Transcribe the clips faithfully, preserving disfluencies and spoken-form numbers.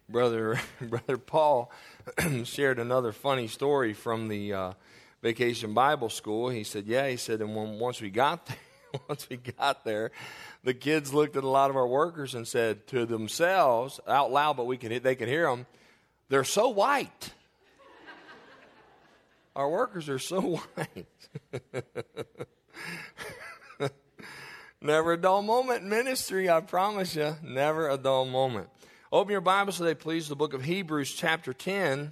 Brother Brother Paul shared another funny story from the uh, Vacation Bible School. He said, yeah, he said, and when, once we got there, once we got there, the kids looked at a lot of our workers and said to themselves out loud, but we could they could hear them, they're so white. Our workers are so white. Never a dull moment in ministry, I promise you. Never a dull moment. Open your Bibles today, please, the book of Hebrews chapter ten.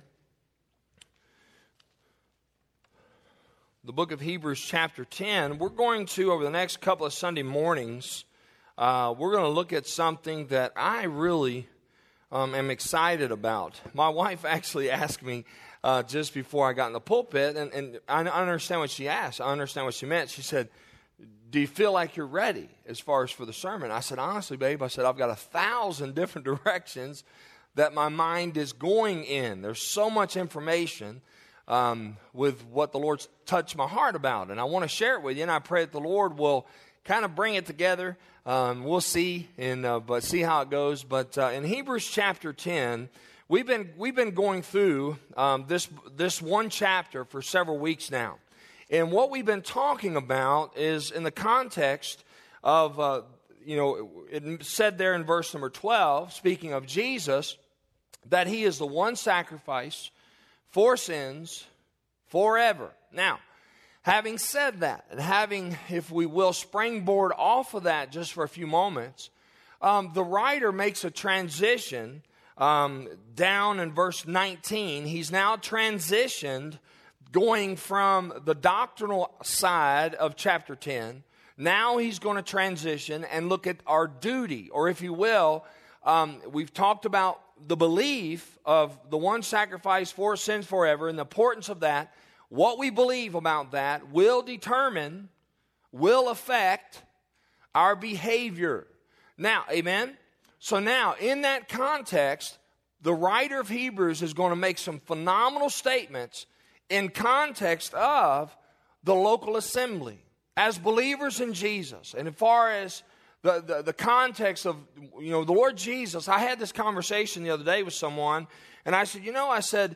The book of Hebrews chapter ten. We're going to, over the next couple of Sunday mornings, uh, we're going to look at something that I really um, am excited about. My wife actually asked me uh, just before I got in the pulpit, and, and I understand what she asked. I understand what she meant. She said, do you feel like you're ready as far as for the sermon? I said, honestly, babe, I said, I've got a thousand different directions that my mind is going in. There's so much information um, with what the Lord's touched my heart about, and I want to share it with you, and I pray that the Lord will kind of bring it together. Um, we'll see, and uh, but see how it goes. But uh, in Hebrews chapter ten, we've been we've been going through um, this this one chapter for several weeks now. And what we've been talking about is in the context of, uh, you know, it said there in verse number twelve, speaking of Jesus, that he is the one sacrifice for sins forever. Now, having said that, and having, if we will, springboard off of that just for a few moments, um, the writer makes a transition um, down in verse nineteen. He's now transitioned going from the doctrinal side of chapter ten, now he's going to transition and look at our duty, or if you will, um, we've talked about the belief of the one sacrifice for sins forever and the importance of that. What we believe about that will determine, will affect our behavior. Now, amen? So now, in that context, the writer of Hebrews is going to make some phenomenal statements in context of the local assembly as believers in Jesus. And as far as the, the, the context of, you know, the Lord Jesus, I had this conversation the other day with someone, and I said, you know, I said,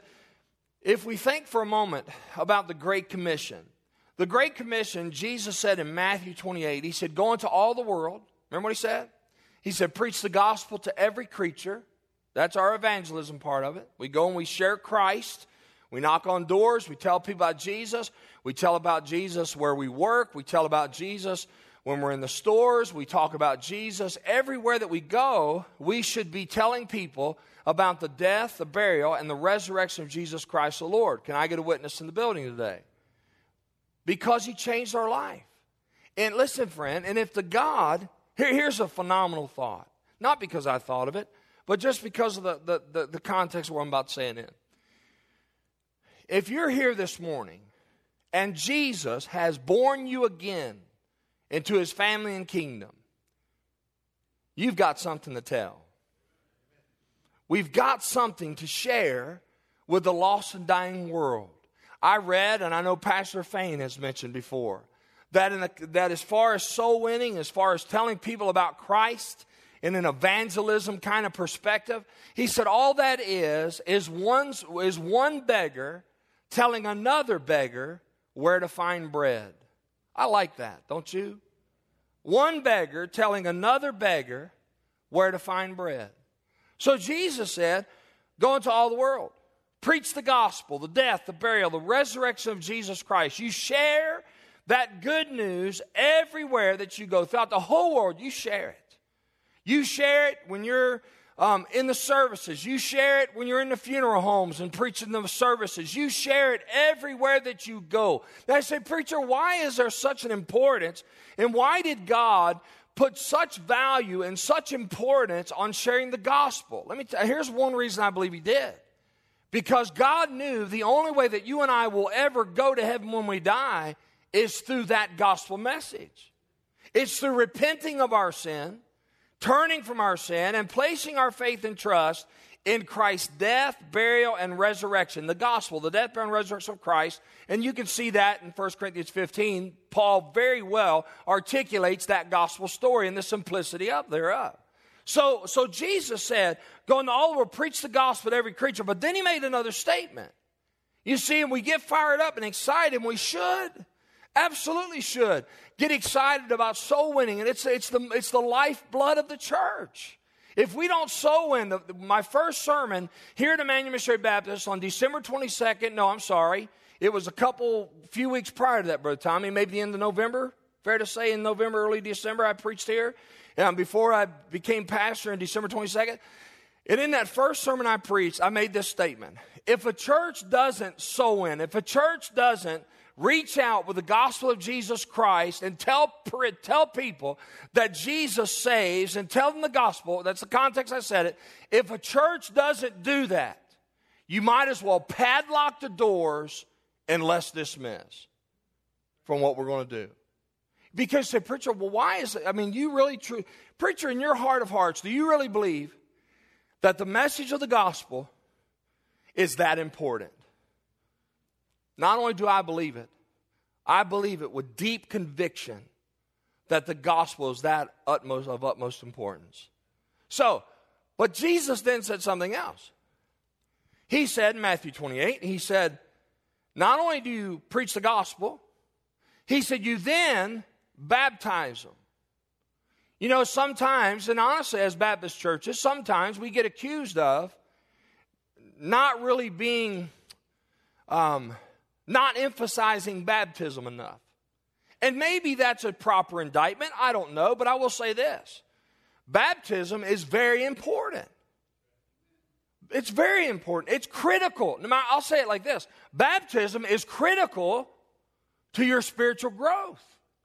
if we think for a moment about the Great Commission, the Great Commission, Jesus said in Matthew twenty-eight, he said, go into all the world. Remember what he said? He said, preach the gospel to every creature. That's our evangelism part of it. We go and we share Christ. We knock on doors. We tell people about Jesus. We tell about Jesus where we work. We tell about Jesus when we're in the stores. We talk about Jesus. Everywhere that we go, we should be telling people about the death, the burial, and the resurrection of Jesus Christ the Lord. Can I get a witness in the building today? Because he changed our life. And listen, friend, and if the God, here, here's a phenomenal thought. Not because I thought of it, but just because of the, the, the, the context of what I'm about to say it in. If you're here this morning and Jesus has born you again into his family and kingdom, you've got something to tell. We've got something to share with the lost and dying world. I read, and I know Pastor Fain has mentioned before, that, in a, that as far as soul winning, as far as telling people about Christ in an evangelism kind of perspective, he said all that is is, one's, is one beggar telling another beggar where to find bread. I like that, don't you? One beggar telling another beggar where to find bread. So Jesus said, go into all the world. Preach the gospel, the death, the burial, the resurrection of Jesus Christ. You share that good news everywhere that you go. Throughout the whole world, you share it. You share it when you're Um, in the services. You share it when you're in the funeral homes and preaching the services. You share it everywhere that you go. Now I say, preacher, why is there such an importance? And why did God put such value and such importance on sharing the gospel? Let me tell you, here's one reason I believe he did. Because God knew the only way that you and I will ever go to heaven when we die is through that gospel message. It's through repenting of our sin, turning from our sin, and placing our faith and trust in Christ's death, burial, and resurrection. The gospel, the death, burial, and resurrection of Christ. And you can see that in First Corinthians fifteen. Paul very well articulates that gospel story and the simplicity of thereof. So, so Jesus said, go into all the world, preach the gospel to every creature. But then he made another statement. You see, and we get fired up and excited, and we should. Absolutely should. Get excited about soul winning. And it's, it's, the, it's the lifeblood of the church. If we don't soul win, the, my first sermon here at Emmanuel Missionary Baptist on December twenty-second, no, I'm sorry. It was a couple, few weeks prior to that, Brother Tommy, maybe the end of November. Fair to say in November, early December, I preached here. And before I became pastor on December twenty-second. And in that first sermon I preached, I made this statement. If a church doesn't sow in, if a church doesn't reach out with the gospel of Jesus Christ and tell, tell people that Jesus saves and tell them the gospel, that's the context I said it. If a church doesn't do that, you might as well padlock the doors and let's dismiss from what we're going to do. Because say, preacher, well, why is it? I mean, you really, true, preacher, in your heart of hearts, do you really believe that the message of the gospel is that important? Not only do I believe it, I believe it with deep conviction that the gospel is that utmost of utmost importance. So, but Jesus then said something else. He said in Matthew twenty-eight, he said, not only do you preach the gospel, he said, you then baptize them. You know, sometimes, and honestly, as Baptist churches, sometimes we get accused of not really being, um, not emphasizing baptism enough. And maybe that's a proper indictment. I don't know, but I will say this. Baptism is very important. It's very important. It's critical. I'll say it like this. Baptism is critical to your spiritual growth.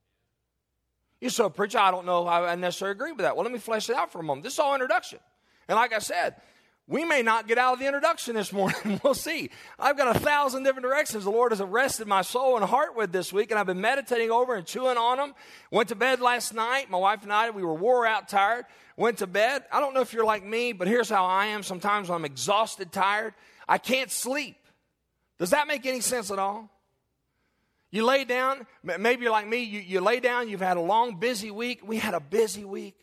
You say, preacher, I don't know if I necessarily agree with that. Well, let me flesh it out for a moment. This is all introduction. And like I said, we may not get out of the introduction this morning. We'll see. I've got a thousand different directions the Lord has arrested my soul and heart with this week, and I've been meditating over and chewing on them. Went to bed last night. My wife and I, we were wore out, tired. Went to bed. I don't know if you're like me, but here's how I am. Sometimes when I'm exhausted, tired, I can't sleep. Does that make any sense at all? You lay down, maybe you're like me, you, you lay down, you've had a long, busy week. We had a busy week.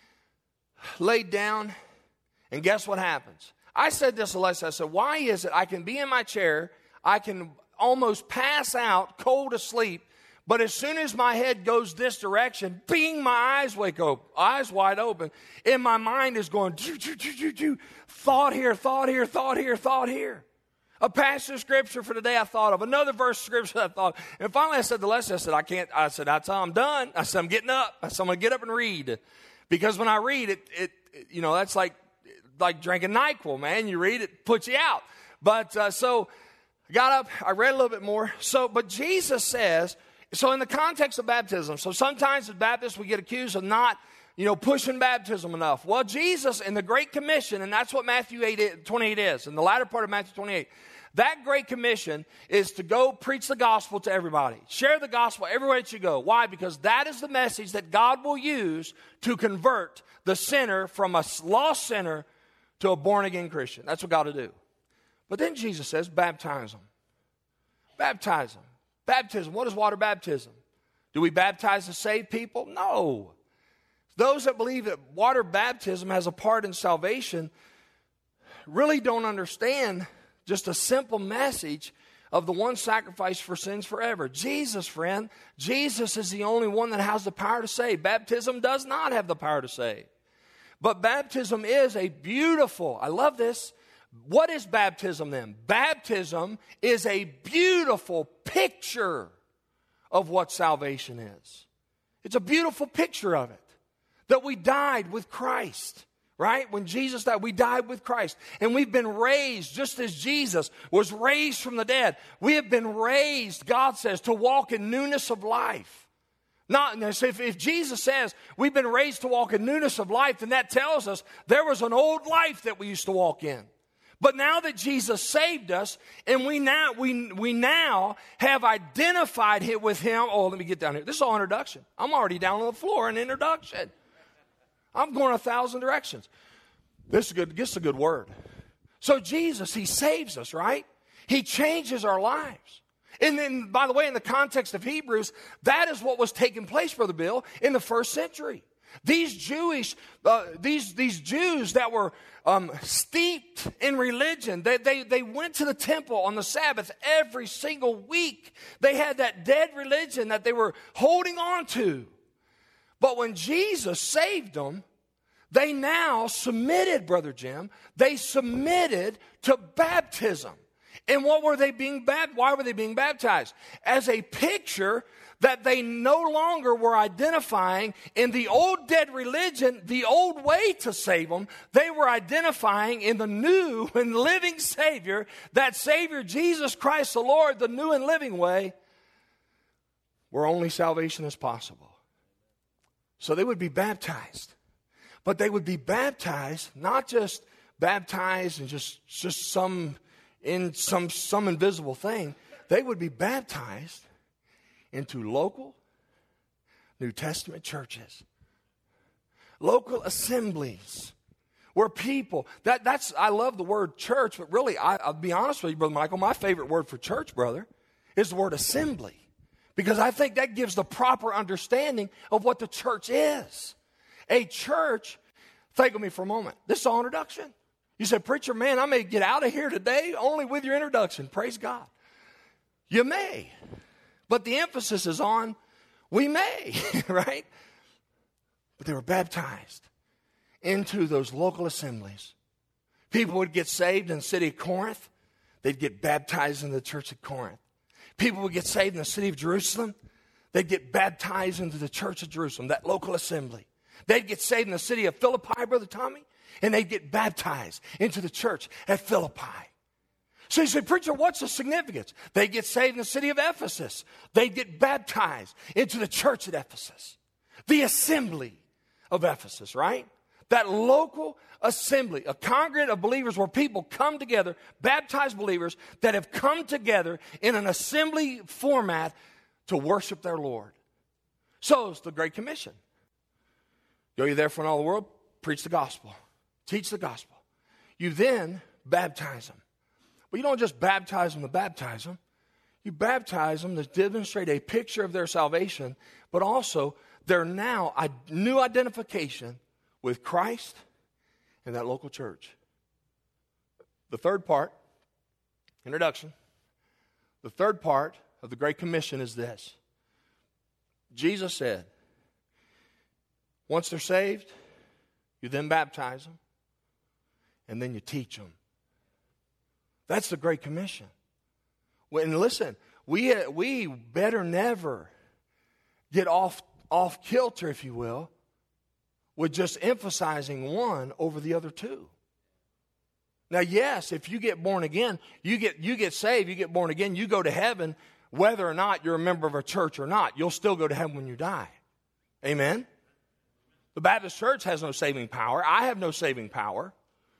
Laid down, and guess what happens? I said this to Leslie, I said, why is it I can be in my chair, I can almost pass out, cold asleep, but as soon as my head goes this direction, bing, my eyes wake up, eyes wide open, and my mind is going, doo, doo, doo, doo, doo, thought here, thought here, thought here, thought here. A passage of scripture for today I thought of. Another verse of scripture I thought. And finally I said to Leslie, I said, I can't, I said, that's how I'm done. I said, I'm getting up. I said, I'm going to get up and read. Because when I read it, it, it you know, that's like, like drinking NyQuil, man. You read it, puts you out. But, uh, so I got up, I read a little bit more. So, but Jesus says, so in the context of baptism, so sometimes as Baptists we get accused of not, you know, pushing baptism enough. Well, Jesus in the Great Commission, and that's what Matthew eight, twenty-eight is, in the latter part of Matthew twenty-eight, that Great Commission is to go preach the gospel to everybody. Share the gospel everywhere that you go. Why? Because that is the message that God will use to convert the sinner from a lost sinner to a born-again Christian. That's what God will do. But then Jesus says, baptize them. Baptize them. Baptism. What is water baptism? Do we baptize to save people? No. Those that believe that water baptism has a part in salvation really don't understand just a simple message of the one sacrifice for sins forever. Jesus, friend, Jesus is the only one that has the power to save. Baptism does not have the power to save. But baptism is a beautiful, I love this. What is baptism then? Baptism is a beautiful picture of what salvation is. It's a beautiful picture of it. That we died with Christ. Right? When Jesus died, we died with Christ. And we've been raised just as Jesus was raised from the dead. We have been raised, God says, to walk in newness of life. Not, if, if Jesus says we've been raised to walk in newness of life, then that tells us there was an old life that we used to walk in. But now that Jesus saved us, and we now, we, we now have identified him with him. Oh, let me get down here. This is all introduction. I'm already down on the floor in introduction. I'm going a thousand directions. This is good. This is a good word. So Jesus, he saves us, right? He changes our lives. And then, by the way, in the context of Hebrews, that is what was taking place, Brother Bill, in the first century. These Jewish, uh, these, these Jews that were um, steeped in religion, they, they, they went to the temple on the Sabbath every single week. They had that dead religion that they were holding on to. But when Jesus saved them, they now submitted, Brother Jim, they submitted to baptism. And what were they being baptized? Why were they being baptized? As a picture that they no longer were identifying in the old dead religion, the old way to save them. They were identifying in the new and living Savior, that Savior, Jesus Christ the Lord, the new and living way, where only salvation is possible. So they would be baptized. But they would be baptized, not just baptized and just, just some in some, some invisible thing. They would be baptized into local New Testament churches, local assemblies, where people, that, that's, I love the word church, but really, I, I'll be honest with you, Brother Michael, my favorite word for church, brother, is the word assembly. Because I think that gives the proper understanding of what the church is. A church, think of me for a moment. This is all introduction. You said, preacher, man, I may get out of here today only with your introduction. Praise God. You may. But the emphasis is on we may, right? But they were baptized into those local assemblies. People would get saved in the city of Corinth. They'd get baptized in the church of Corinth. People would get saved in the city of Jerusalem. They'd get baptized into the church of Jerusalem, that local assembly. They'd get saved in the city of Philippi, Brother Tommy, and they'd get baptized into the church at Philippi. So you say, preacher, what's the significance? They get saved in the city of Ephesus. They get baptized into the church at Ephesus. The assembly of Ephesus, right? That local assembly, a congregate of believers where people come together, baptized believers that have come together in an assembly format to worship their Lord. So it's the Great Commission. Go ye therefore in all the world, preach the gospel, teach the gospel. You then baptize them. But you don't just baptize them to baptize them. You baptize them to demonstrate a picture of their salvation, but also their now new identification with Christ and that local church. The third part, introduction. The third part of the Great Commission is this. Jesus said, once they're saved, you then baptize them, and then you teach them. That's the Great Commission. And listen, we we better never get off off kilter, if you will, with just emphasizing one over the other two. Now, yes, if you get born again, you get you get saved, you get born again, you go to heaven, whether or not you're a member of a church or not, you'll still go to heaven when you die. Amen? The Baptist Church has no saving power. I have no saving power.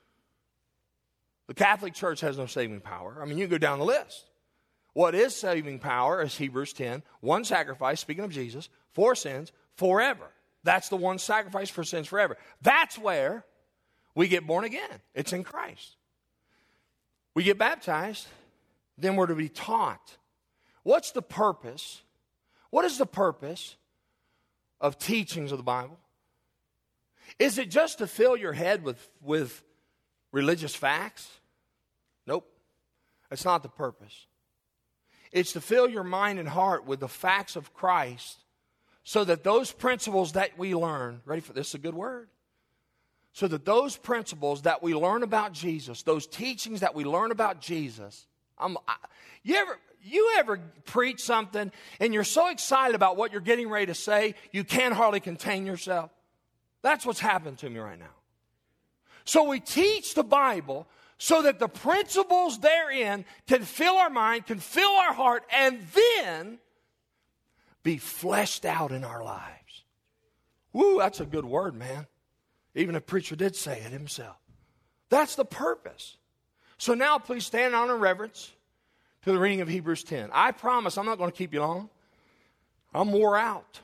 The Catholic Church has no saving power. I mean, you go down the list. What is saving power is Hebrews ten, one sacrifice, speaking of Jesus, for sins, forever. That's the one sacrifice for sins forever. That's where we get born again. It's in Christ. We get baptized, then we're to be taught. What's the purpose? What is the purpose of teachings of the Bible? Is it just to fill your head with, with religious facts? Nope. That's not the purpose. It's to fill your mind and heart with the facts of Christ so that those principles that we learn, ready for this, is a good word, so that those principles that we learn about Jesus, those teachings that we learn about Jesus, I'm, I, you ever you ever preach something and you're so excited about what you're getting ready to say, you can't hardly contain yourself? That's what's happened to me right now. So we teach the Bible so that the principles therein can fill our mind, can fill our heart, and then be fleshed out in our lives. Woo, that's a good word, man. Even a preacher did say it himself. That's the purpose. So now please stand on in reverence to the reading of Hebrews ten. I promise I'm not going to keep you long. I'm wore out.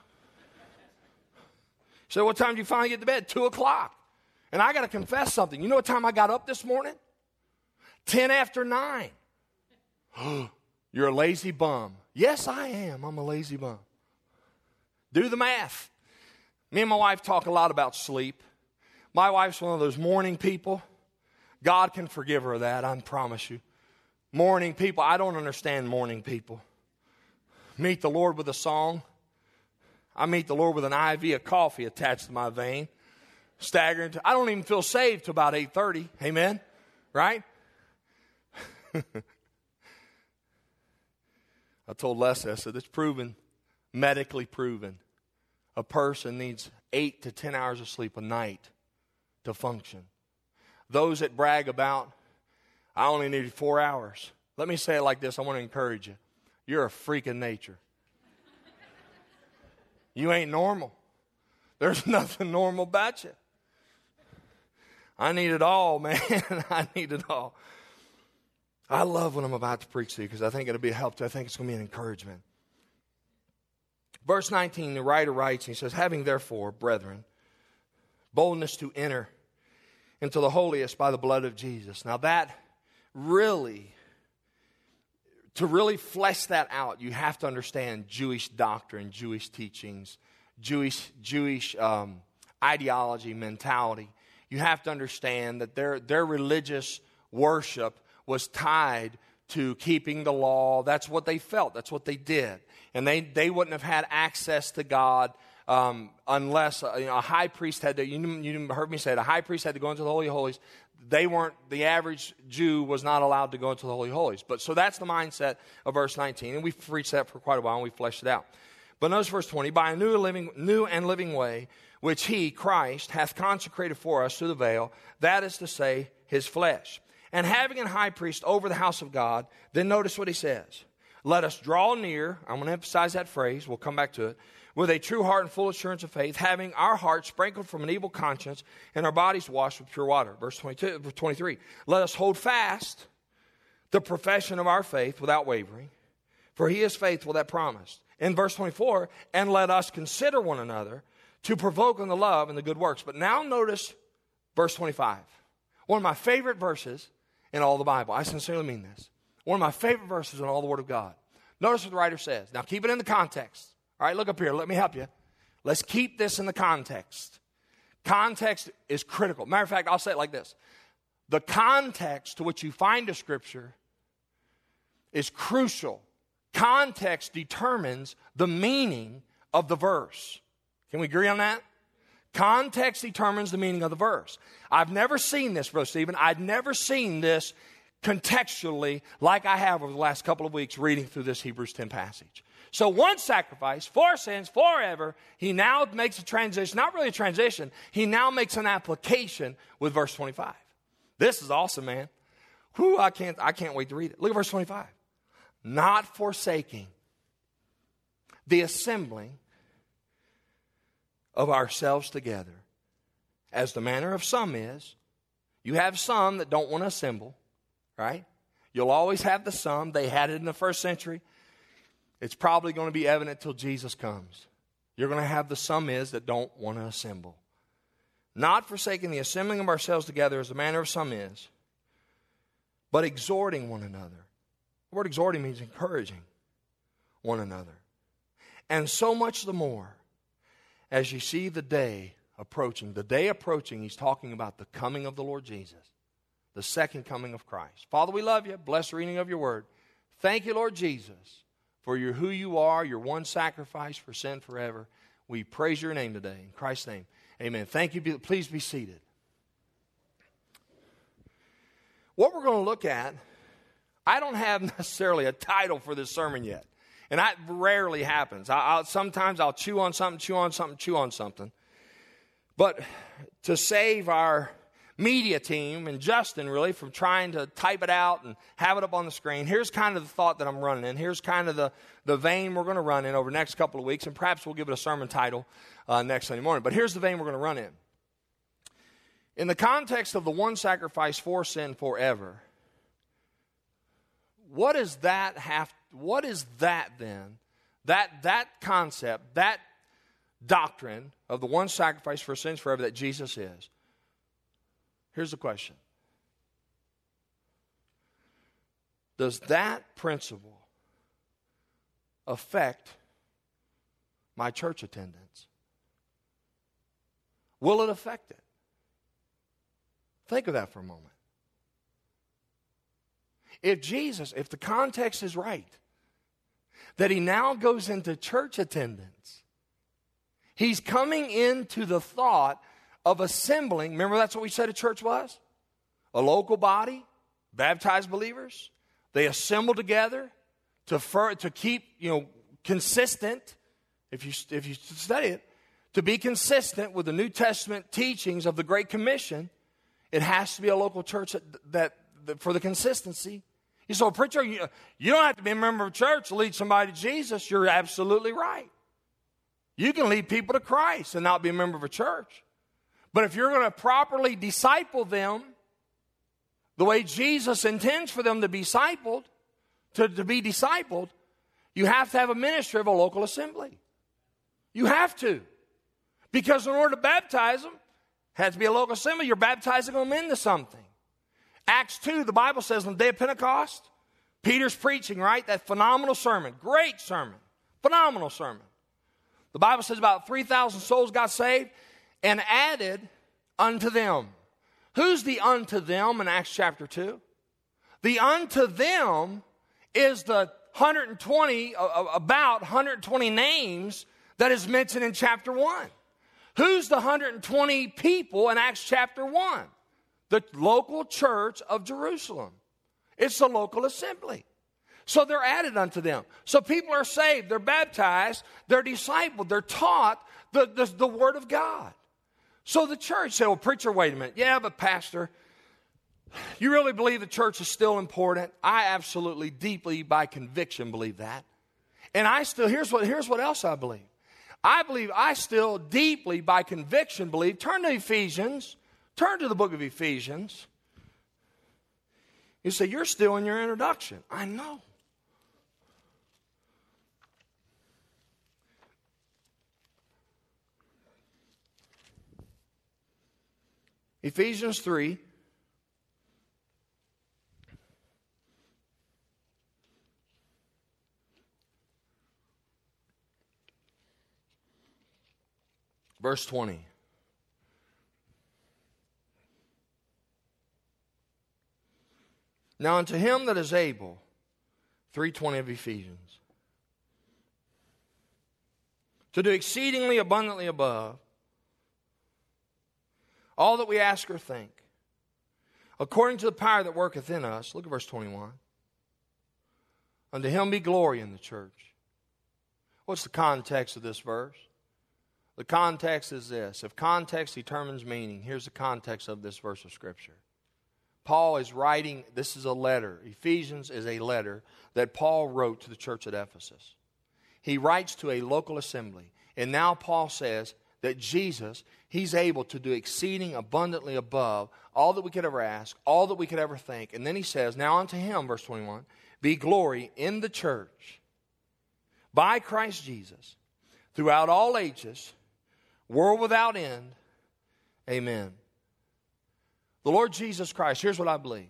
So what time did you finally get to bed? Two o'clock. And I got to confess something. You know what time I got up this morning? Ten after nine. You're a lazy bum. Yes, I am. I'm a lazy bum. Do the math. Me and my wife talk a lot about sleep. My wife's one of those morning people. God can forgive her that, I promise you. Morning people, I don't understand morning people. Meet the Lord with a song. I meet the Lord with an I V of coffee attached to my vein. Staggering. To, I don't even feel saved till about eight thirty. Amen? Right? I told Leslie, I said, it's proven, medically proven. A person needs eight to ten hours of sleep a night to function. Those that brag about, I only needed four hours. Let me say it like this. I want to encourage you. You're a freak of nature. You ain't normal. There's nothing normal about you. I need it all, man. I need it all. I love what I'm about to preach to you because I think it'll be a help to you. I think it's going to be an encouragement. Verse nineteen, the writer writes, he says, having therefore, brethren, boldness to enter into the holiest by the blood of Jesus. Now that really, to really flesh that out, you have to understand Jewish doctrine, Jewish teachings, Jewish Jewish um, ideology, mentality. You have to understand that their their religious worship was tied to keeping the law. That's what they felt. That's what they did. And they, they wouldn't have had access to God um, unless uh, you know, a high priest had to, you, you heard me say it, a high priest had to go into the Holy of Holies. They weren't, the average Jew was not allowed to go into the Holy of Holies. But so that's the mindset of verse nineteen. And we've preached that for quite a while and we've fleshed it out. But notice verse twenty, by a new, living, new and living way, which he, Christ, hath consecrated for us through the veil, that is to say, his flesh. And having an high priest over the house of God, then notice what he says. Let us draw near, I'm going to emphasize that phrase, we'll come back to it, with a true heart and full assurance of faith, having our hearts sprinkled from an evil conscience and our bodies washed with pure water. Verse twenty-two, verse twenty-three, let us hold fast the profession of our faith without wavering, for he is faithful that promised. In verse twenty-four, and let us consider one another to provoke unto love and the good works. But now notice verse twenty-five, one of my favorite verses in all the Bible. I sincerely mean this. One of my favorite verses in all the Word of God. Notice what the writer says. Now keep it in the context. All right, look up here. Let me help you. Let's keep this in the context. Context is critical. Matter of fact, I'll say it like this. The context to which you find a scripture is crucial. Context determines the meaning of the verse. Can we agree on that? Context determines the meaning of the verse. I've never seen this, Brother Stephen. I've never seen this contextually like I have over the last couple of weeks reading through this Hebrews ten passage. So one sacrifice for sins forever, he now makes a transition, not really a transition, he now makes an application with verse twenty-five. This is awesome, man. Whew, I can't, I can't wait to read it. Look at verse twenty-five. Not forsaking the assembling of ourselves together, as the manner of some is. You have some that don't want to assemble, right? You'll always have the some. They had it in the first century. It's probably going to be evident till Jesus comes. You're going to have the some is that don't want to assemble. Not forsaking the assembling of ourselves together, as the manner of some is, but exhorting one another. The word exhorting means encouraging one another. And so much the more as you see the day approaching. The day approaching, he's talking about the coming of the Lord Jesus, the second coming of Christ. Father, we love you. Bless the reading of your word. Thank you, Lord Jesus, for your who you are, your one sacrifice for sin forever. We praise your name today. In Christ's name, amen. Thank you. Please be seated. What we're going to look at, I don't have necessarily a title for this sermon yet. And that rarely happens. I, I'll, sometimes I'll chew on something, chew on something, chew on something. But to save our media team and Justin really from trying to type it out and have it up on the screen, here's kind of the thought that I'm running in. Here's kind of the, the vein we're going to run in over the next couple of weeks. And perhaps we'll give it a sermon title uh, next Sunday morning. But here's the vein we're going to run in. In the context of the one sacrifice for sin forever, what does that have? What is that then? That that concept, that doctrine of the one sacrifice for sins forever that Jesus is. Here's the question. Does that principle affect my church attendance? will it affect it? Think of that for a moment. If Jesus, if the context is right, that he now goes into church attendance, he's coming into the thought of assembling. Remember, that's what we said a church was? A local body, baptized believers. They assemble together to, for, to keep, you know, consistent, if you, if you study it, to be consistent with the New Testament teachings of the Great Commission. It has to be a local church that, that, that for the consistency. You say, well, preacher, you, you don't have to be a member of a church to lead somebody to Jesus. You're absolutely right. You can lead people to Christ and not be a member of a church. But if you're going to properly disciple them the way Jesus intends for them to be discipled, to, to be discipled, you have to have a ministry of a local assembly. You have to. Because in order to baptize them, it has to be a local assembly. You're baptizing them into something. Acts two, the Bible says on the day of Pentecost, Peter's preaching, right? That phenomenal sermon. Great sermon. Phenomenal sermon. The Bible says about three thousand souls got saved and added unto them. Who's the unto them in Acts chapter two? The unto them is the one hundred twenty, about one hundred twenty names that is mentioned in chapter one. Who's the one hundred twenty people in Acts chapter one? The local church of Jerusalem. It's the local assembly. So they're added unto them. So people are saved, they're baptized, they're discipled, they're taught the, the, the Word of God. So the church said, well, preacher, wait a minute. Yeah, but pastor, you really believe the church is still important? I absolutely, deeply, by conviction, believe that. And I still, here's what, here's what else I believe. I believe, I still deeply, by conviction, believe. Turn to Ephesians. Turn to the book of Ephesians. You say, you're still in your introduction. I know. Ephesians three. Verse twenty. Now unto him that is able, three twenty of Ephesians, to do exceedingly abundantly above all that we ask or think, according to the power that worketh in us. Look at verse twenty-one. Unto him be glory in the church. What's the context of this verse? The context is this. If context determines meaning, here's the context of this verse of Scripture. Paul is writing, this is a letter. Ephesians is a letter that Paul wrote to the church at Ephesus. He writes to a local assembly. And now Paul says that Jesus, he's able to do exceeding abundantly above all that we could ever ask, all that we could ever think. And then he says, now unto him, verse twenty-one, be glory in the church by Christ Jesus throughout all ages, world without end. Amen. The Lord Jesus Christ, here's what I believe.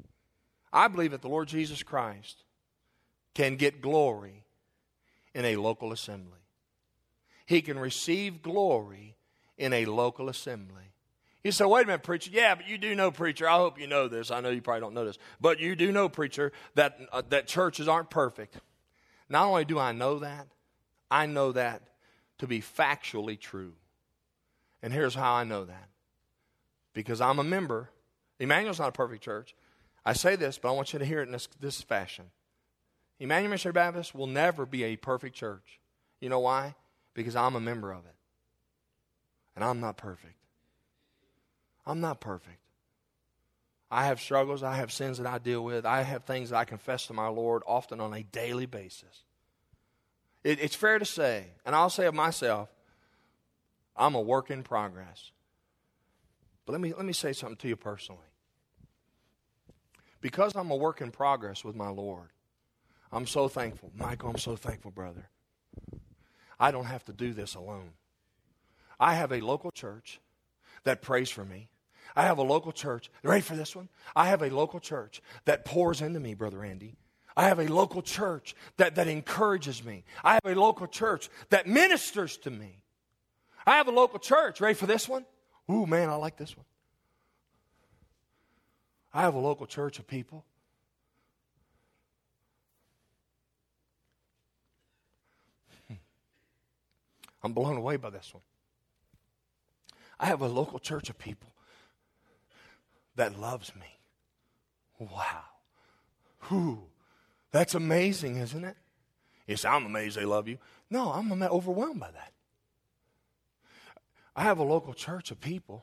I believe that the Lord Jesus Christ can get glory in a local assembly. He can receive glory in a local assembly. You say, wait a minute, preacher. Yeah, but you do know, preacher. I hope you know this. I know you probably don't know this. But you do know, preacher, that, uh, that churches aren't perfect. Not only do I know that, I know that to be factually true. And here's how I know that. Because I'm a member. Emmanuel's not a perfect church. I say this, but I want you to hear it in this, this fashion. Emmanuel Missionary Baptist will never be a perfect church. You know why? Because I'm a member of it. And I'm not perfect. I'm not perfect. I have struggles. I have sins that I deal with. I have things that I confess to my Lord often on a daily basis. It, it's fair to say, and I'll say of myself, I'm a work in progress. But let me, let me say something to you personally. Because I'm a work in progress with my Lord, I'm so thankful. Michael, I'm so thankful, brother. I don't have to do this alone. I have a local church that prays for me. I have a local church. Ready for this one? I have a local church that pours into me, Brother Andy. I have a local church that, that encourages me. I have a local church that ministers to me. I have a local church. Ready for this one? Ooh, man, I like this one. I have a local church of people I'm blown away by this one. I have a local church of people that loves me. Wow. Whew. That's amazing, isn't it? You say, I'm amazed they love you. No, I'm overwhelmed by that. I have a local church of people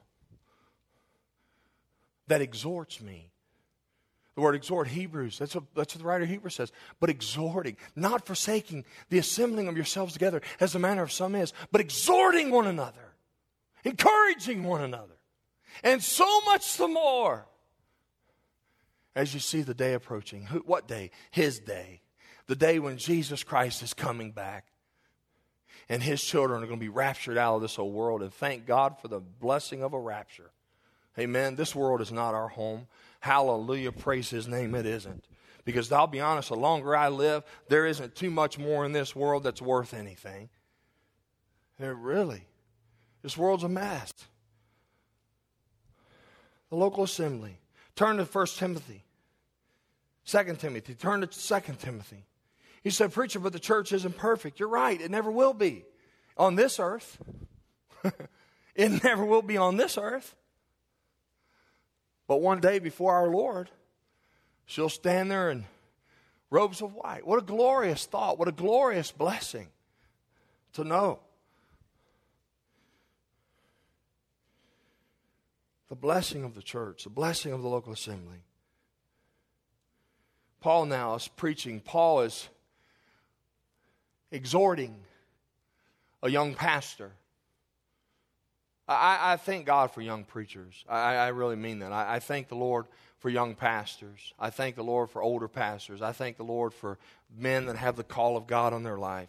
that exhorts me. The word exhort, Hebrews, that's what, that's what the writer of Hebrews says. But exhorting, not forsaking the assembling of yourselves together as the manner of some is, but exhorting one another, encouraging one another. And so much the more as you see the day approaching. Who, what day? His day. The day when Jesus Christ is coming back. And His children are going to be raptured out of this old world. And thank God for the blessing of a rapture. Amen. This world is not our home. Hallelujah. Praise His name. It isn't. Because I'll be honest, the longer I live, there isn't too much more in this world that's worth anything. There really. This world's a mess. The local assembly. Turn to First Timothy. Second Timothy. Turn to Second Timothy. You said, preacher, but the church isn't perfect. You're right. It never will be on this earth. It never will be on this earth. But one day before our Lord, she'll stand there in robes of white. What a glorious thought. What a glorious blessing to know. The blessing of the church, the blessing of the local assembly. Paul now is preaching. Paul is exhorting a young pastor. I, I thank God for young preachers. I, I really mean that. I, I thank the Lord for young pastors. I thank the Lord for older pastors. I thank the Lord for men that have the call of God on their life.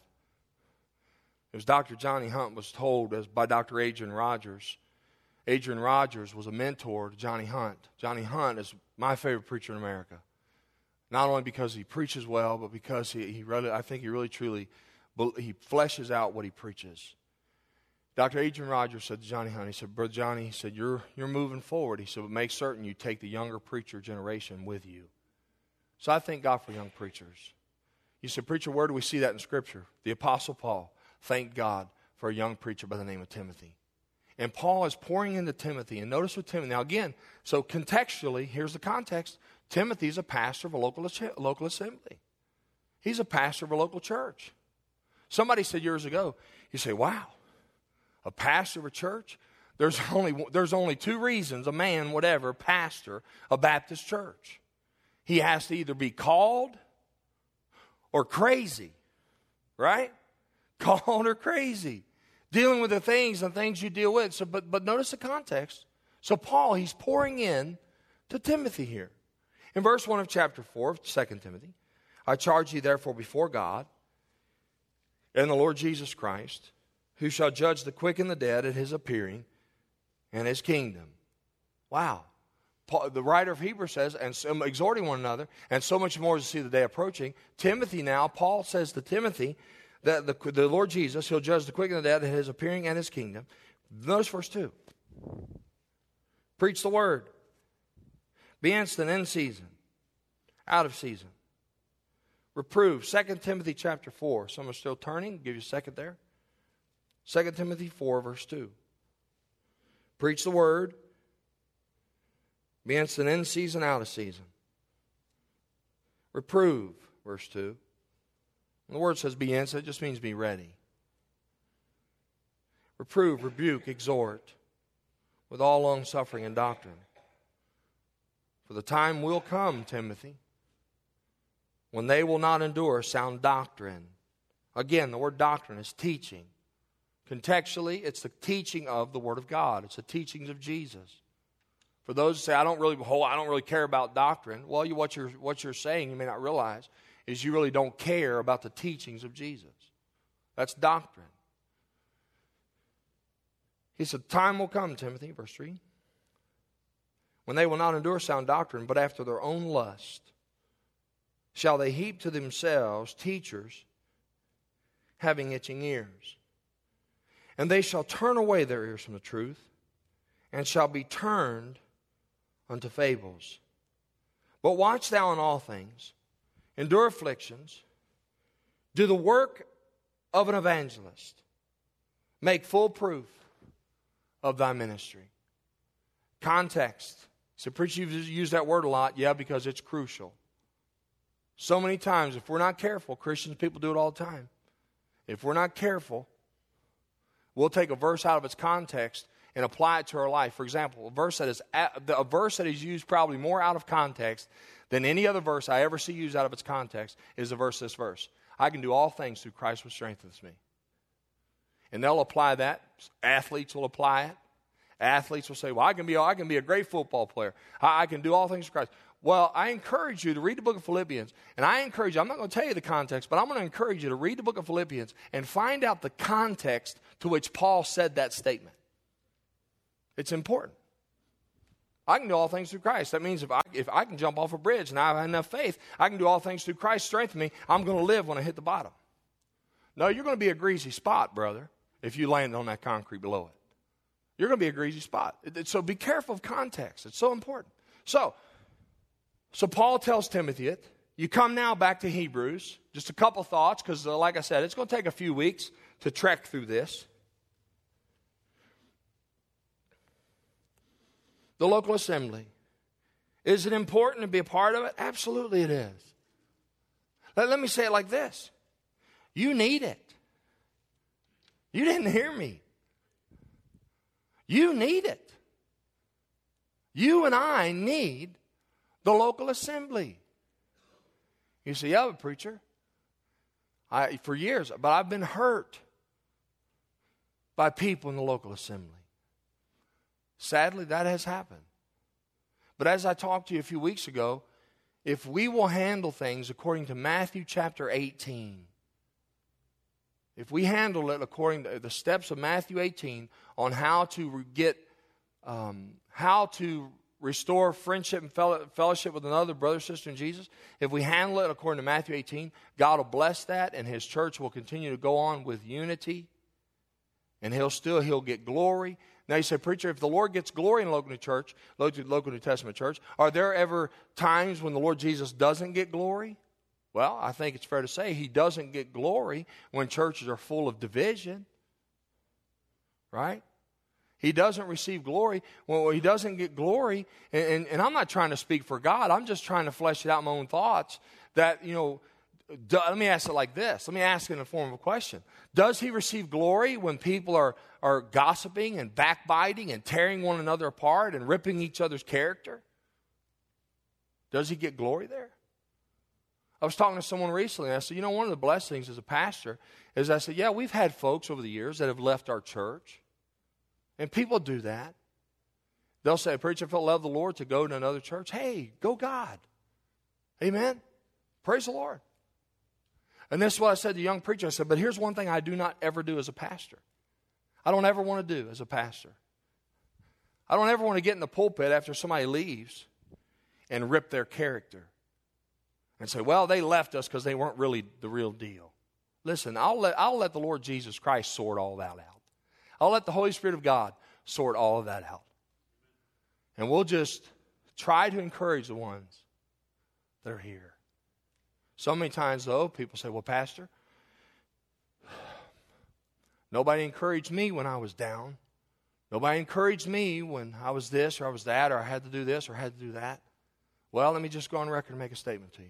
As Doctor Johnny Hunt was told as by Doctor Adrian Rogers, Adrian Rogers was a mentor to Johnny Hunt. Johnny Hunt is my favorite preacher in America. Not only because he preaches well, but because he, he really, I think he really truly, he fleshes out what he preaches. Doctor Adrian Rogers said to Johnny Hunt, he said, Brother Johnny, he said, you're, you're moving forward. He said, but make certain you take the younger preacher generation with you. So I thank God for young preachers. You said, preacher, where do we see that in Scripture? The Apostle Paul thanked God for a young preacher by the name of Timothy. And Paul is pouring into Timothy. And notice with Timothy. Now again, so contextually, here's the context. Timothy's a pastor of a local, local assembly. He's a pastor of a local church. Somebody said years ago, you say, wow, a pastor of a church? There's only, there's only two reasons a man would ever pastor a Baptist church. He has to either be called or crazy, right? Called or crazy. Dealing with the things and things you deal with. So, but, but notice the context. So Paul, he's pouring in to Timothy here. In verse one of chapter four of Second Timothy, I charge you therefore before God and the Lord Jesus Christ, who shall judge the quick and the dead at His appearing and His kingdom. Wow. Paul, the writer of Hebrews says, and so, exhorting one another, and so much more to see the day approaching. Timothy now, Paul says to Timothy, that the, the Lord Jesus, He'll judge the quick and the dead at His appearing and His kingdom. Notice verse two. Preach the word. Be instant in season, out of season. Reprove. Second Timothy chapter four. Some are still turning. I'll give you a second there. Second Timothy four, verse two. Preach the word. Be instant in season, out of season. Reprove, verse two. And the word says be instant. It just means be ready. Reprove, rebuke, exhort with all longsuffering and doctrine. For the time will come, Timothy, when they will not endure sound doctrine. Again, the word doctrine is teaching. Contextually, it's the teaching of the Word of God. It's the teachings of Jesus. For those who say, I don't really, oh, I don't really care about doctrine. Well, you, what you're what you're saying, you may not realize, is you really don't care about the teachings of Jesus. That's doctrine. He said, time will come, Timothy, verse three, when they will not endure sound doctrine, but after their own lust shall they heap to themselves teachers having itching ears. And they shall turn away their ears from the truth, and shall be turned unto fables. But watch thou in all things, endure afflictions, do the work of an evangelist, make full proof of thy ministry. Context. So, preacher, you've used that word a lot. Yeah, because it's crucial. So many times, if we're not careful, Christians, people do it all the time. If we're not careful, we'll take a verse out of its context and apply it to our life. For example, a verse that is a verse that is used probably more out of context than any other verse I ever see used out of its context is the verse, this verse. I can do all things through Christ who strengthens me. And they'll apply that. Athletes will apply it. Athletes will say, well, I can be, I can be a great football player. I, I can do all things through Christ. Well, I encourage you to read the book of Philippians. And I encourage you, I'm not going to tell you the context, but I'm going to encourage you to read the book of Philippians and find out the context to which Paul said that statement. It's important. I can do all things through Christ. That means if I, if I can jump off a bridge and I have enough faith, I can do all things through Christ strengthen me. I'm going to live when I hit the bottom. No, you're going to be a greasy spot, brother, if you land on that concrete below it. You're going to be a greasy spot. So be careful of context. It's so important. So, so Paul tells Timothy it. You come now back to Hebrews. Just a couple thoughts, because uh, like I said, it's going to take a few weeks to trek through this. The local assembly. Is it important to be a part of it? Absolutely it is. Let, let me say it like this. You need it. You didn't hear me. You need it. You and I need the local assembly. You say, yeah, but preacher, I, for years, but I've been hurt by people in the local assembly. Sadly, that has happened. But as I talked to you a few weeks ago, if we will handle things according to Matthew chapter eighteen, if we handle it according to the steps of Matthew eighteen on how to get, um, how to restore friendship and fellowship with another brother or sister in Jesus, if we handle it according to Matthew eighteen, God will bless that, and His church will continue to go on with unity, and He'll still He'll get glory. Now you say, preacher, if the Lord gets glory in local New church, local New Testament church, are there ever times when the Lord Jesus doesn't get glory? Well, I think it's fair to say He doesn't get glory when churches are full of division, right? He doesn't receive glory. Well, He doesn't get glory, and, and, and I'm not trying to speak for God. I'm just trying to flesh it out in my own thoughts that, you know, do, let me ask it like this. Let me ask it in the form of a question. Does He receive glory when people are, are gossiping and backbiting and tearing one another apart and ripping each other's character? Does He get glory there? I was talking to someone recently, and I said, you know, one of the blessings as a pastor is I said, yeah, we've had folks over the years that have left our church. And people do that. They'll say, preacher, if I love the Lord to go to another church, hey, go God. Amen. Praise the Lord. And this is what I said to the young preacher. I said, but here's one thing I do not ever do as a pastor. I don't ever want to do as a pastor. I don't ever want to get in the pulpit after somebody leaves and rip their character and say, well, they left us because they weren't really the real deal. Listen, I'll let, I'll let the Lord Jesus Christ sort all that out. I'll let the Holy Spirit of God sort all of that out. And we'll just try to encourage the ones that are here. So many times, though, people say, well, Pastor, nobody encouraged me when I was down. Nobody encouraged me when I was this or I was that or I had to do this or I had to do that. Well, let me just go on record and make a statement to you.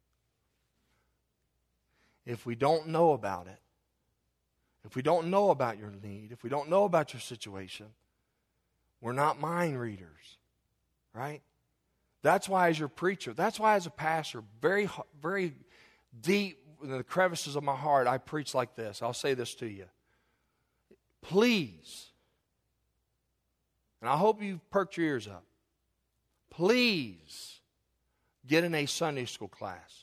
If we don't know about it, if we don't know about your need, if we don't know about your situation, we're not mind readers, right? That's why as your preacher, that's why as a pastor, very, very deep in the crevices of my heart, I preach like this. I'll say this to you. Please, and I hope you perked your ears up, please get in a Sunday school class.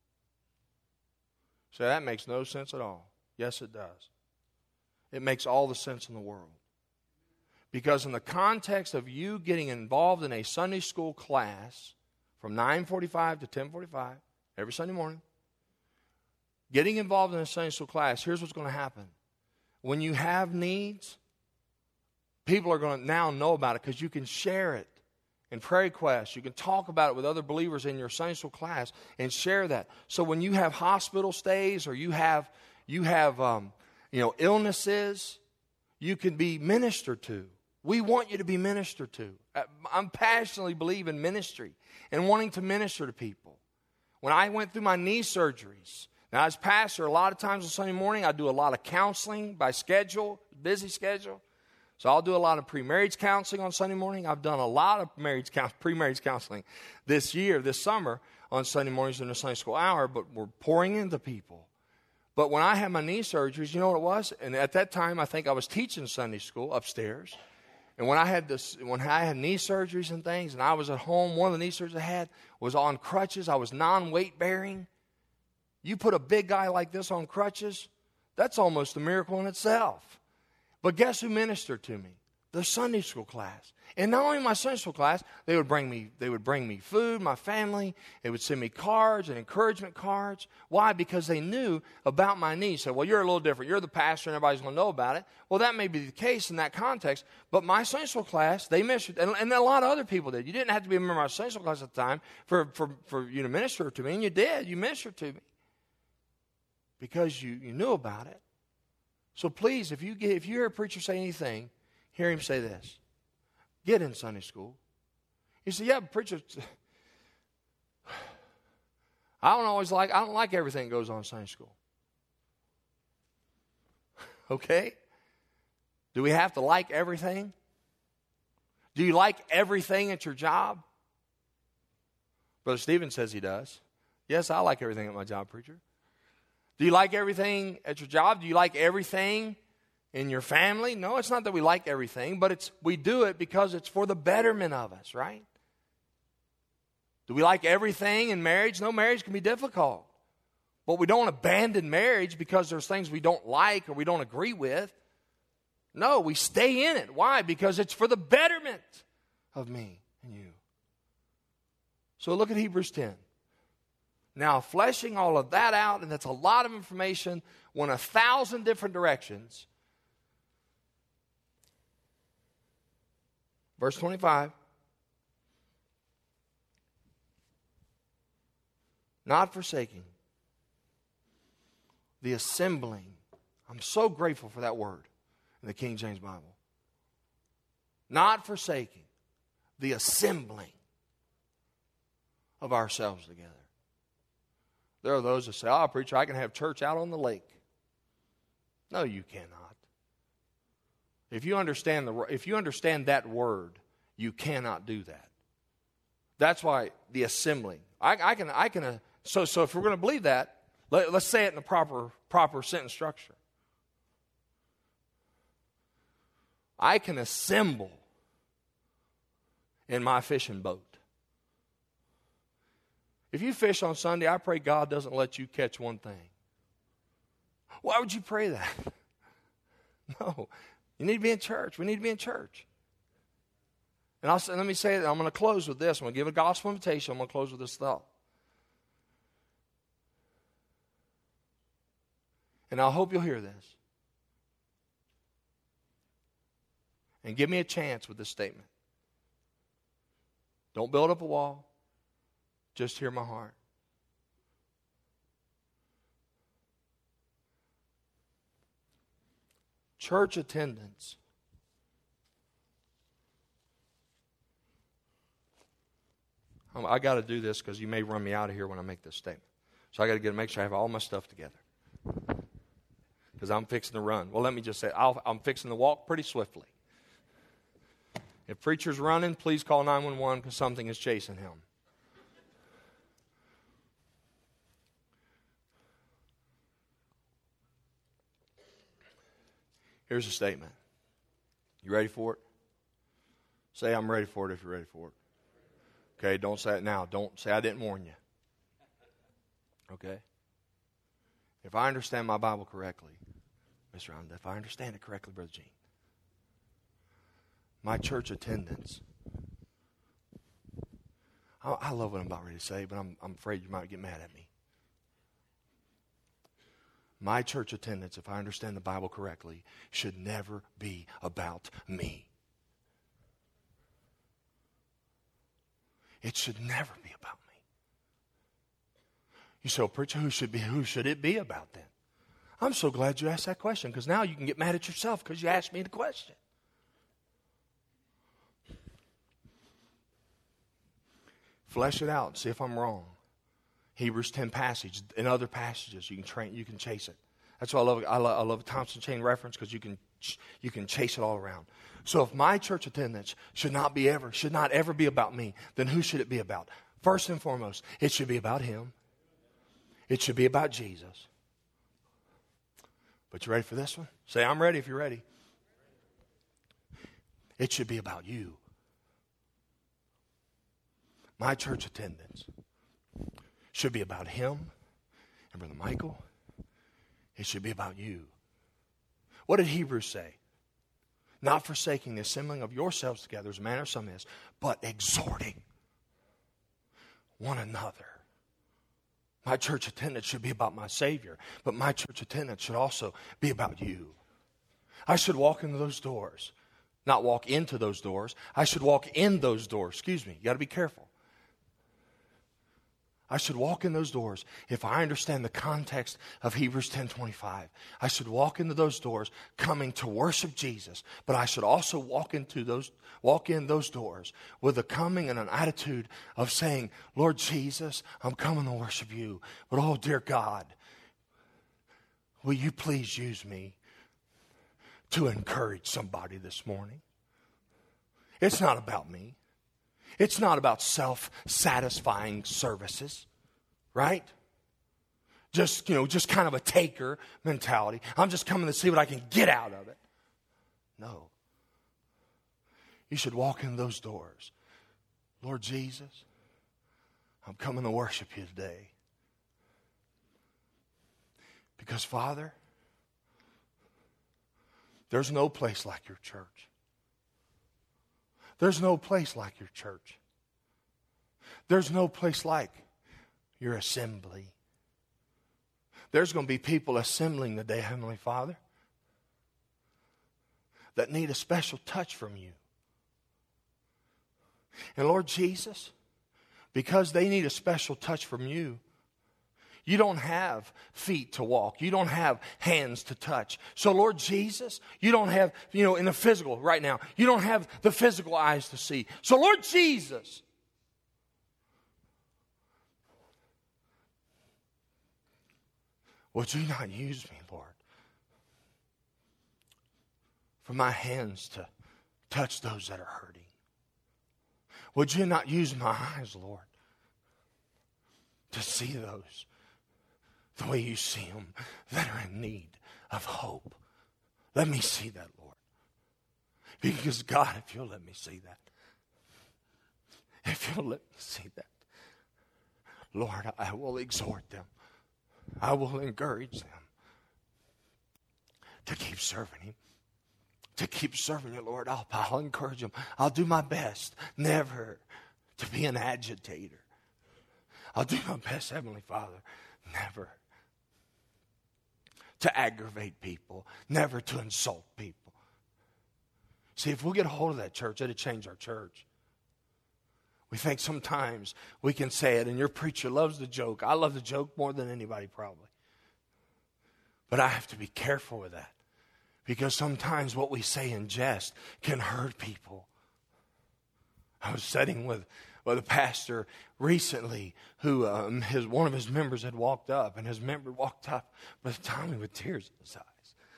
So that makes no sense at all. Yes, it does. It makes all the sense in the world. Because in the context of you getting involved in a Sunday school class from nine forty-five to ten forty-five every Sunday morning, getting involved in a Sunday school class, here's what's going to happen. When you have needs, People are going to now know about it because you can share it in prayer requests. You can talk about it with other believers in your Sunday school class and share that. So when you have hospital stays or you have, you have um, you know, illnesses, you can be ministered to. We want you to be ministered to. I'm passionately believe in ministry and wanting to minister to people. When I went through my knee surgeries, now as pastor, a lot of times on Sunday morning, I do a lot of counseling by schedule, busy schedule. So I'll do a lot of pre-marriage counseling on Sunday morning. I've done a lot of marriage pre-marriage counseling this year, this summer, on Sunday mornings in the Sunday school hour, but we're pouring into people. But when I had my knee surgeries, you know what it was? And at that time, I think I was teaching Sunday school upstairs. And when I had this, when I had knee surgeries and things, and I was at home, one of the knee surgeries I had was on crutches. I was non-weight bearing. You put a big guy like this on crutches, that's almost a miracle in itself. But guess who ministered to me? The Sunday school class. And not only my Sunday school class, they would bring me, they would bring me food, my family. They would send me cards and encouragement cards. Why? Because they knew about my needs. So, well, you're a little different. You're the pastor and everybody's going to know about it. Well, that may be the case in that context. But my Sunday school class, they ministered. And, and a lot of other people did. You didn't have to be a member of my Sunday school class at the time for, for, for you to minister to me. And you did. You ministered to me. Because you, you knew about it. So please, if you get, if you hear a preacher say anything, hear him say this. Get in Sunday school. You say, yeah, but preacher, I don't always like, I don't like everything that goes on in Sunday school. Okay? Do we have to like everything? Do you like everything at your job? Brother Stephen says he does. Yes, I like everything at my job, preacher. Do you like everything at your job? Do you like everything in your family? No, it's not that we like everything, but it's we do it because it's for the betterment of us, right? Do we like everything in marriage? No, marriage can be difficult. But we don't abandon marriage because there's things we don't like or we don't agree with. No, we stay in it. Why? Because it's for the betterment of me and you. So look at Hebrews ten. Now, fleshing all of that out, and that's a lot of information, went a thousand different directions. Verse twenty-five. Not forsaking the assembling. I'm so grateful for that word in the King James Bible. Not forsaking the assembling of ourselves together. There are those that say, oh, preacher, I can have church out on the lake. No, you cannot. If you understand the, if you understand that word, you cannot do that. That's why the assembling. I, I can, I can. Uh, so, so if we're going to believe that, let, let's say it in the proper, proper sentence structure. I can assemble in my fishing boat. If you fish on Sunday, I pray God doesn't let you catch one thing. Why would you pray that? No. You need to be in church. We need to be in church. And I'll say, let me say that I'm going to close with this. I'm going to give a gospel invitation. I'm going to close with this thought. And I hope you'll hear this. And give me a chance with this statement. Don't build up a wall. Just hear my heart. Church attendance. I got to do this because you may run me out of here when I make this statement. So I got to get make sure I have all my stuff together. Because I'm fixing to run. Well, let me just say, I'll, I'm fixing to walk pretty swiftly. If preacher's running, please call nine one one because something is chasing him. Here's a statement. You ready for it? Say, I'm ready for it if you're ready for it. Okay, don't say it now. Don't say I didn't warn you. Okay? If I understand my Bible correctly, Mister Allen, if I understand it correctly, Brother Gene, my church attendance, I, I love what I'm about ready to say, but I'm, I'm afraid you might get mad at me. My church attendance, if I understand the Bible correctly, should never be about me. It should never be about me. You say, well, preacher, who should be, who should it be about then? I'm so glad you asked that question, because now you can get mad at yourself because you asked me the question. Flesh it out and see if I'm wrong. Hebrews ten passage. In other passages, you can train, you can chase it. That's why I love I love, I love Thompson chain reference, because you can you can chase it all around. So if my church attendance should not be ever should not ever be about me, then who should it be about? First and foremost, it should be about Him. It should be about Jesus. But you ready for this one? Say, I'm ready if you're ready. It should be about you. My church attendance should be about Him and Brother Michael. It should be about you. What did Hebrews say? Not forsaking the assembling of yourselves together as a manner of some is, but exhorting one another. My church attendance should be about my Savior, but my church attendance should also be about you. I should walk into those doors, not walk into those doors. I should walk in those doors. Excuse me, you got to be careful. I should walk in those doors if I understand the context of Hebrews ten twenty-five. I should walk into those doors coming to worship Jesus, but I should also walk into those walk in those doors with a coming and an attitude of saying, Lord Jesus, I'm coming to worship you. But oh dear God, will you please use me to encourage somebody this morning? It's not about me. It's not about self-satisfying services, right? Just, you know, just kind of a taker mentality. I'm just coming to see what I can get out of it. No. You should walk in those doors. Lord Jesus, I'm coming to worship you today. Because, Father, there's no place like your church. There's no place like your church. There's no place like your assembly. There's going to be people assembling today, Heavenly Father, that need a special touch from you. And Lord Jesus, because they need a special touch from you, you don't have feet to walk. You don't have hands to touch. So, Lord Jesus, you don't have, you know, in the physical right now, you don't have the physical eyes to see. So, Lord Jesus, would you not use me, Lord, for my hands to touch those that are hurting? Would you not use my eyes, Lord, to see those the way you see them that are in need of hope? Let me see that, Lord. Because, God, if you'll let me see that, if you'll let me see that, Lord, I will exhort them. I will encourage them to keep serving Him. To keep serving you, Lord. I'll, I'll encourage them. I'll do my best never to be an agitator. I'll do my best, Heavenly Father, never to aggravate people, never to insult people. See, if we'll get a hold of that, church, it'll change our church. We think sometimes we can say it, and your preacher loves the joke. I love the joke more than anybody probably. But I have to be careful with that, because sometimes what we say in jest can hurt people. I was sitting with, with a pastor recently who um, his one of his members had walked up, and his member walked up with Tommy with tears in his eyes.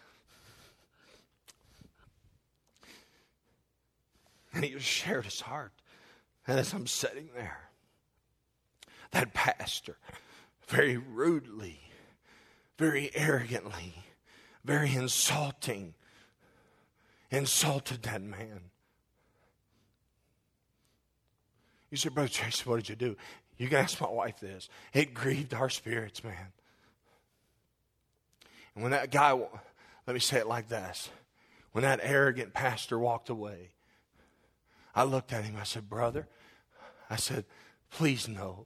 And he just shared his heart. And as I'm sitting there, that pastor very rudely, very arrogantly, very insulting, insulted that man. You said, Brother Tracy, what did you do? You can ask my wife this. It grieved our spirits, man. And when that guy, let me say it like this. When that arrogant pastor walked away, I looked at him, I said, brother, I said, please know,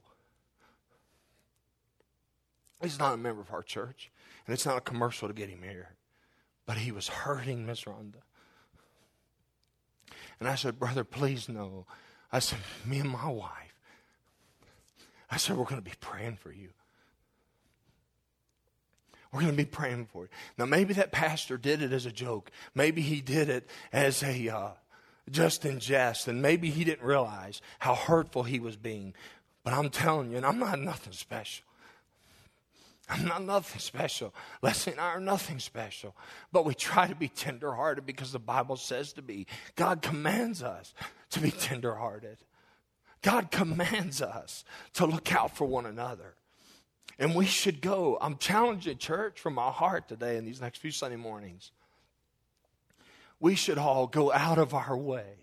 he's not a member of our church, and it's not a commercial to get him here, but he was hurting Miss Rhonda. And I said, brother, please know, I said, me and my wife I said, we're going to be praying for you. We're going to be praying for you. Now, maybe that pastor did it as a joke. Maybe he did it as a uh, just in jest. And maybe he didn't realize how hurtful he was being. But I'm telling you, and I'm not nothing special. I'm not nothing special. Leslie and I are nothing special. But we try to be tenderhearted because the Bible says to be. God commands us to be tenderhearted. God commands us to look out for one another. And we should go. I'm challenging church from my heart today in these next few Sunday mornings. We should all go out of our way.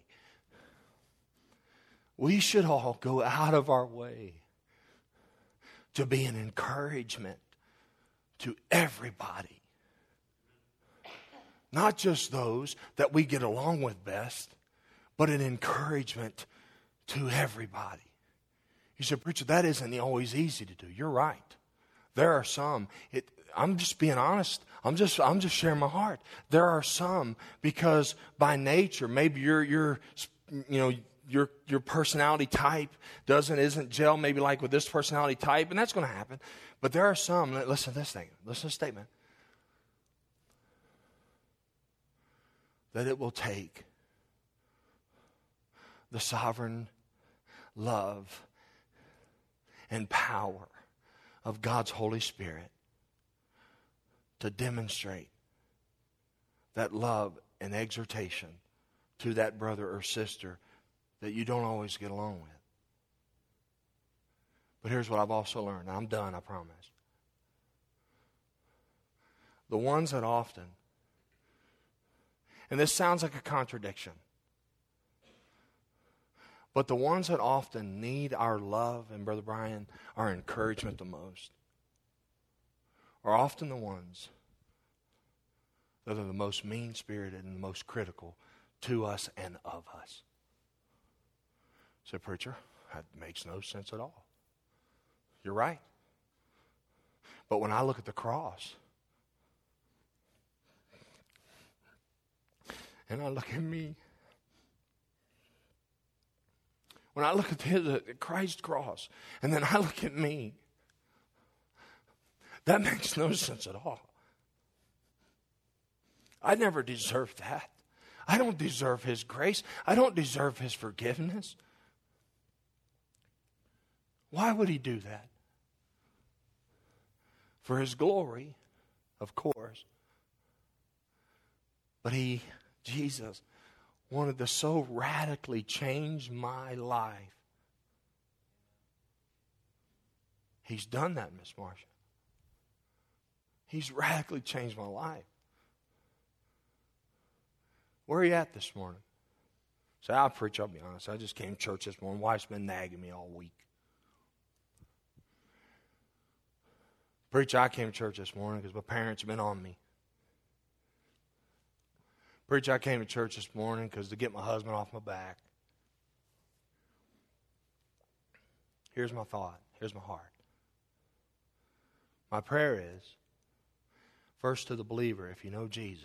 We should all go out of our way to be an encouragement to everybody. Not just those that we get along with best, but an encouragement to everybody. You said, preacher, that isn't always easy to do. You're right. There are some, it, I'm just being honest. I'm just I'm just sharing my heart. There are some because by nature, maybe your your you know your your personality type doesn't isn't gel maybe like with this personality type, and that's going to happen. But there are some. Listen to this thing. Listen to this statement. That it will take the sovereign love and power of God's Holy Spirit to demonstrate that love and exhortation to that brother or sister that you don't always get along with. But here's what I've also learned. I'm done, I promise. The ones that often, and this sounds like a contradiction, but the ones that often need our love and, Brother Brian, our encouragement the most are often the ones that are the most mean-spirited and the most critical to us and of us. So, preacher, that makes no sense at all. You're right. But when I look at the cross, and I look at me, when I look at his, at Christ's cross, and then I look at me, that makes no sense at all. I never deserved that. I don't deserve his grace. I don't deserve his forgiveness. Why would he do that? For his glory, of course. But he, Jesus, wanted to so radically change my life. He's done that, Miss Marcia. He's radically changed my life. Where are you at this morning? So I'll preach, I'll be honest. I just came to church this morning. Wife's been nagging me all week. Preacher, I came to church this morning because my parents have been on me. Preacher, I came to church this morning because to get my husband off my back. Here's my thought. Here's my heart. My prayer is, first to the believer, if you know Jesus,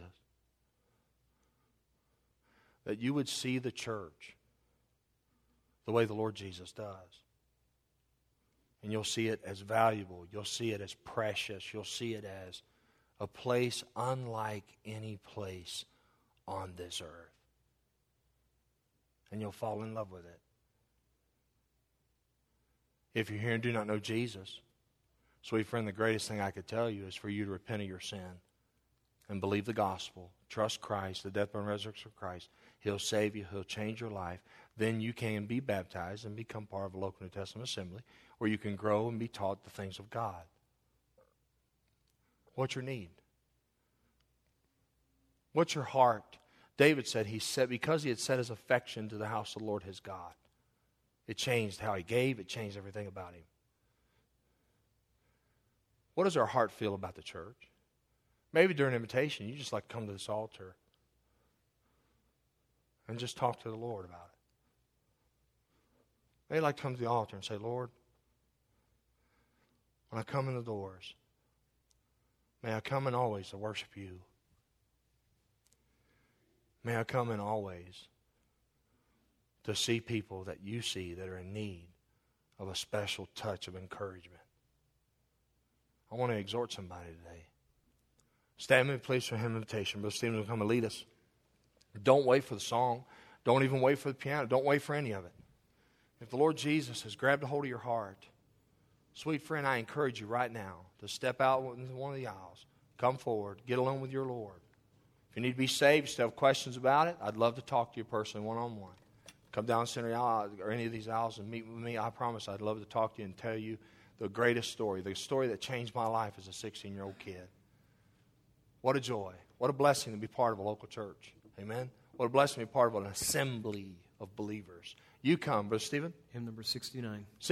that you would see the church the way the Lord Jesus does. And you'll see it as valuable. You'll see it as precious. You'll see it as a place unlike any place on this earth. And you'll fall in love with it. If you're here and do not know Jesus, sweet friend, the greatest thing I could tell you is for you to repent of your sin and believe the gospel. Trust Christ, the death, burial, and resurrection of Christ. He'll save you. He'll change your life. Then you can be baptized and become part of a local New Testament assembly where you can grow and be taught the things of God. What's your need? What's your heart? David said he said because he had set his affection to the house of the Lord his God. It changed how he gave. It changed everything about him. What does our heart feel about the church? Maybe during invitation, you just like to come to this altar and just talk to the Lord about it. Maybe like to come to the altar and say, Lord, when I come in the doors, may I come in always to worship you. May I come in always to see people that you see that are in need of a special touch of encouragement. I want to exhort somebody today. Stand with me, please, for hymn invitation. Brother Stephen will come and lead us. Don't wait for the song. Don't even wait for the piano. Don't wait for any of it. If the Lord Jesus has grabbed a hold of your heart, sweet friend, I encourage you right now to step out into one of the aisles. Come forward. Get alone with your Lord. If you need to be saved, you still have questions about it, I'd love to talk to you personally one-on-one. Come down the center aisle or any of these aisles and meet with me. I promise I'd love to talk to you and tell you the greatest story, the story that changed my life as a sixteen-year-old kid. What a joy. What a blessing to be part of a local church. Amen. What a blessing to be part of an assembly of believers. You come, Brother Stephen. Hymn number sixty-nine.